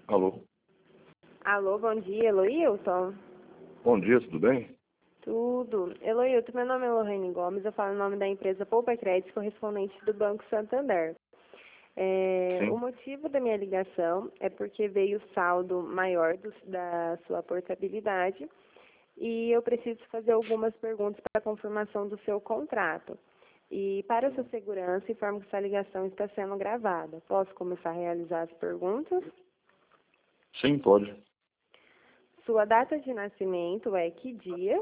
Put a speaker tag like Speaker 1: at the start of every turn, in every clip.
Speaker 1: Alô?
Speaker 2: Alô, bom dia, Eloilton?
Speaker 1: Bom dia, tudo bem?
Speaker 2: Tudo. Eloilton, meu nome é Lohane Gomes, eu falo em nome da empresa Poupa Crédito, correspondente do Banco Santander. O
Speaker 1: Sim.
Speaker 2: motivo da minha ligação é porque veio o saldo maior da sua portabilidade e eu preciso fazer algumas perguntas para a confirmação do seu contrato. E para a sua segurança, informo que sua ligação está sendo gravada. Posso começar a realizar as perguntas?
Speaker 1: Sim, pode.
Speaker 2: Sua data de nascimento é que dia?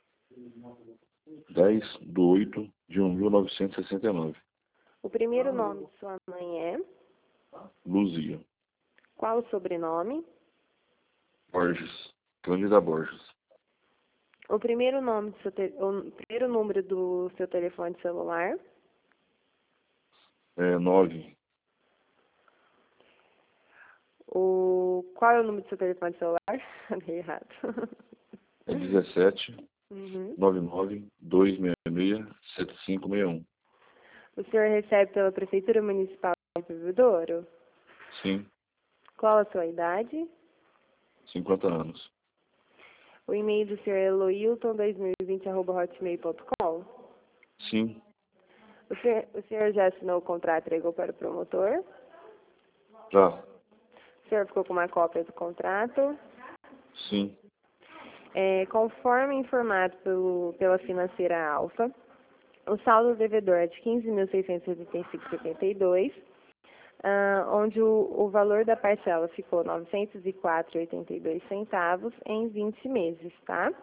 Speaker 1: 10/8/1969.
Speaker 2: O primeiro nome de sua mãe é?
Speaker 1: Luzia.
Speaker 2: Qual o sobrenome?
Speaker 1: Borges. Cândida Borges.
Speaker 2: O primeiro nome o primeiro número do seu telefone celular?
Speaker 1: 9.
Speaker 2: Qual é o número do seu telefone celular? Falei errado.
Speaker 1: 17
Speaker 2: Uhum.
Speaker 1: 99 266 7561.
Speaker 2: O senhor recebe pela Prefeitura Municipal de Bebedouro?
Speaker 1: Sim,
Speaker 2: Qual a sua idade?
Speaker 1: 50 anos.
Speaker 2: O e-mail do senhor é eloilton2020@hotmail.com?
Speaker 1: Sim,
Speaker 2: O senhor já assinou o contrato e entregou para o promotor?
Speaker 1: já.
Speaker 2: O senhor ficou com uma cópia do contrato?
Speaker 1: Sim,
Speaker 2: Conforme informado pela financeira Alfa, o saldo devedor é de R$ 15.685,72, onde o valor da parcela ficou R$ 904,82 em 20 meses, tá?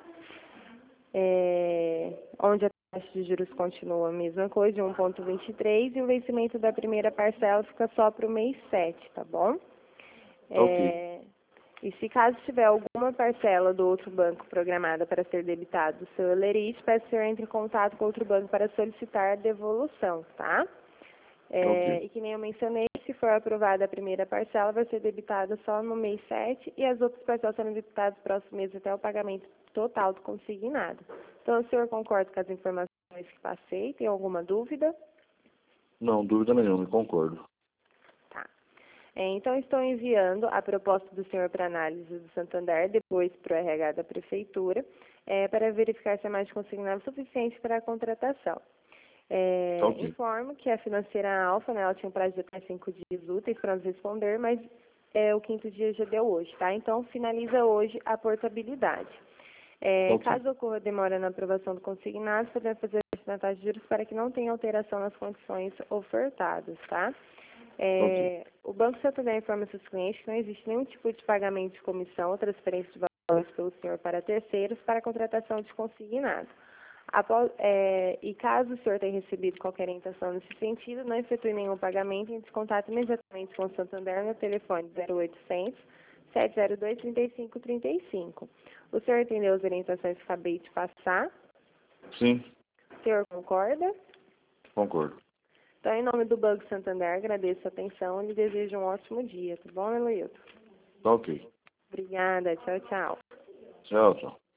Speaker 2: Onde a taxa de juros continua a mesma coisa, de 1,23, e o vencimento da primeira parcela fica só para o mês 7, tá bom?
Speaker 1: ok.
Speaker 2: E se caso tiver alguma parcela do outro banco programada para ser debitado do seu Elerite, peço que o senhor entre em contato com outro banco para solicitar a devolução, tá?
Speaker 1: Ok.
Speaker 2: E que nem eu mencionei, se for aprovada a primeira parcela, vai ser debitada só no mês 7 e as outras parcelas serão debitadas no próximo mês até o pagamento total do consignado. Então, o senhor concorda com as informações que passei? Tem alguma dúvida?
Speaker 1: Não, dúvida nenhuma, concordo.
Speaker 2: Tá. Então, estou enviando a proposta do senhor para análise do Santander, depois para o RH da Prefeitura, para verificar se a margem consignada é suficiente para a contratação.
Speaker 1: Ok.
Speaker 2: Informo que a financeira Alfa, né, ela tinha um prazo de até 5 dias úteis para nos responder, mas o quinto dia já deu hoje, tá? Então, finaliza hoje a portabilidade.
Speaker 1: Ok.
Speaker 2: Caso ocorra demora na aprovação do consignado, podemos fazer a taxa de juros para que não tenha alteração nas condições ofertadas, tá?
Speaker 1: Ok.
Speaker 2: O Banco Santander informa seus clientes que não existe nenhum tipo de pagamento de comissão ou transferência de valores pelo senhor para terceiros para a contratação de consignado. E caso o senhor tenha recebido qualquer orientação nesse sentido, não efetue nenhum pagamento e entre em contato imediatamente com o Santander no telefone 0800 702 3535. O senhor entendeu as orientações que acabei de passar?
Speaker 1: Sim,
Speaker 2: O senhor concorda?
Speaker 1: concordo.
Speaker 2: Então, em nome do Banco Santander, agradeço a atenção e lhe desejo um ótimo dia, tá bom, Eloilton?
Speaker 1: Ok.
Speaker 2: Obrigada, tchau, tchau.
Speaker 1: Tchau, tchau.